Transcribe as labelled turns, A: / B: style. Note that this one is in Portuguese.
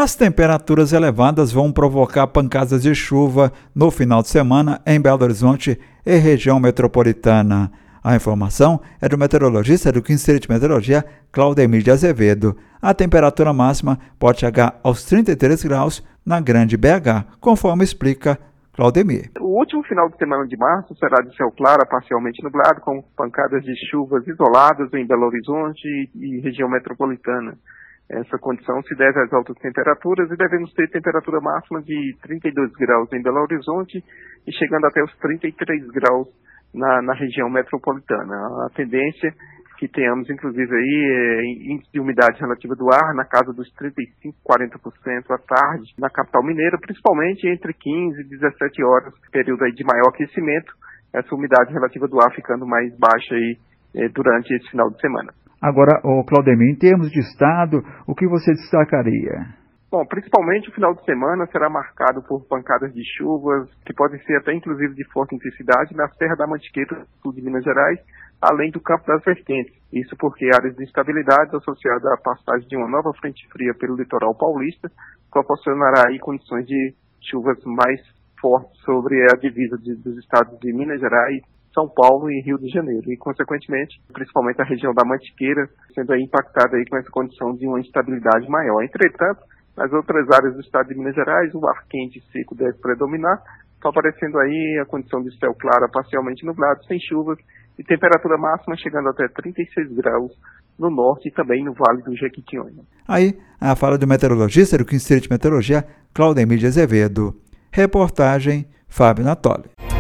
A: As temperaturas elevadas vão provocar pancadas de chuva no final de semana em Belo Horizonte e região metropolitana. A informação é do meteorologista do Instituto de Meteorologia, Claudemir de Azevedo. A temperatura máxima pode chegar aos 33 graus na Grande BH, conforme explica Claudemir.
B: O último final de semana de março será de céu claro a parcialmente nublado, com pancadas de chuvas isoladas em Belo Horizonte e região metropolitana. Essa condição se deve às altas temperaturas e devemos ter temperatura máxima de 32 graus em Belo Horizonte e chegando até os 33 graus na região metropolitana. A tendência que tenhamos, inclusive, aí índice de umidade relativa do ar na casa dos 35-40% à tarde na capital mineira, principalmente entre 15 e 17 horas, período aí de maior aquecimento, essa umidade relativa do ar ficando mais baixa aí durante esse final de semana.
A: Agora, Claudemir, em termos de estado, o que você destacaria?
B: Bom, principalmente o final de semana será marcado por pancadas de chuvas, que podem ser até inclusive de forte intensidade, na Serra da Mantiqueira, sul de Minas Gerais, além do Campo das Vertentes. Isso porque áreas de instabilidade associadas à passagem de uma nova frente fria pelo litoral paulista proporcionará aí condições de chuvas mais fortes sobre a divisa dos estados de Minas Gerais, São Paulo e Rio de Janeiro, e consequentemente, principalmente a região da Mantiqueira, sendo aí impactada aí com essa condição de uma instabilidade maior. Entretanto, nas outras áreas do estado de Minas Gerais, o ar quente e seco deve predominar, favorecendo aí a condição de céu claro a parcialmente nublado, sem chuvas, e temperatura máxima chegando até 36 graus no norte e também no Vale do Jequitinhonha.
A: Aí, a fala do meteorologista do Instituto de Meteorologia, Claudemir de Azevedo. Reportagem, Fábio Natoli.